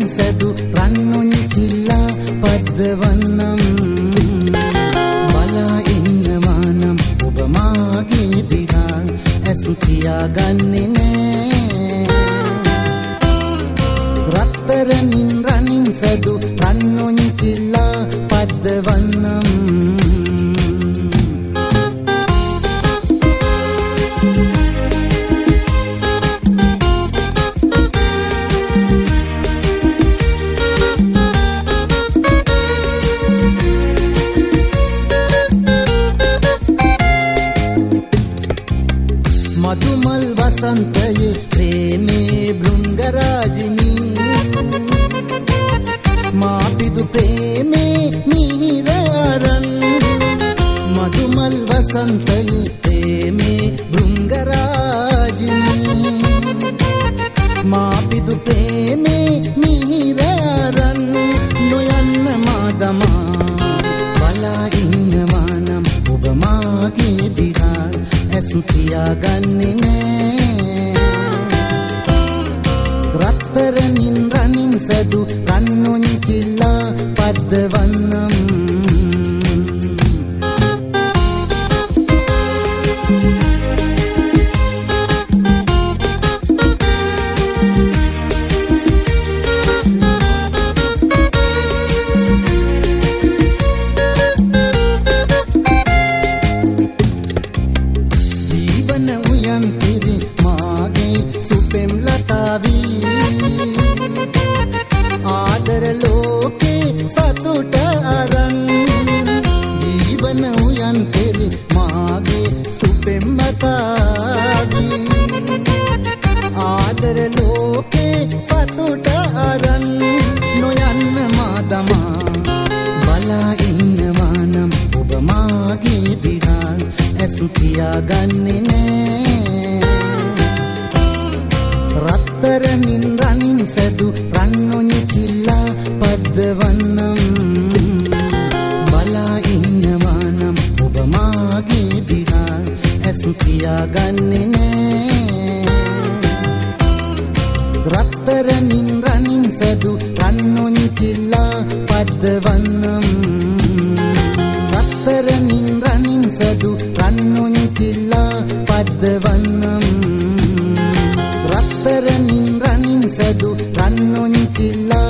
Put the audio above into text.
සැදු රන්නොංචිල්ලා පද්දවන්නම් බලා ඉන්නවා නම් ඔබ මාගේ දිහා ඇසු තියාගන්නේ නෑ රත්තරනින් රනින් සැදු රන්නොංචිල්ලා පද්දවන්නම් मधुमल वसंत ये प्रेमे भृंगराजिनी मापिदु प्रेमे मीरारन मधुमल वसंत ये प्रेमे भृंगराजिनी मापिदु प्रेमे मीरारन नोयन्न मादमा बला इन्नवानम ඔබ මාගේ දිහා ඇසු තියාගන්නේ නෑ රත්තරනින් රනින් සැදු රන්නොංචිල්ලා පද්දවන්නම් सुपेम लतावी आदर लोके सतुट अरन जीवन उयन तेरी मागे सुपेम लतावी आदर लोके सतुट अरन नोयन्न मादमा बला इन्नवानम ඔබ මාගේ දිහා ඇසු තියාගන්නේ නෑ රත්තරනින් රනින් සැදු රන්නොංචිල්ලා පද්දවන්නම් බලා ඉන්නවානම් ඔබ මාගේ දිහා ඇසු තියාගන්නේ නෑ රත්තරනින් රනින් සැදු රන්නොංචිල්ලා පද්දවන්නම් රත්තරනින් රනින් සැදු රන්නොංචිල්ලා පද්දවන්නම් රත්තරනින් රනින් සැදු රන්නොංචිල්ලා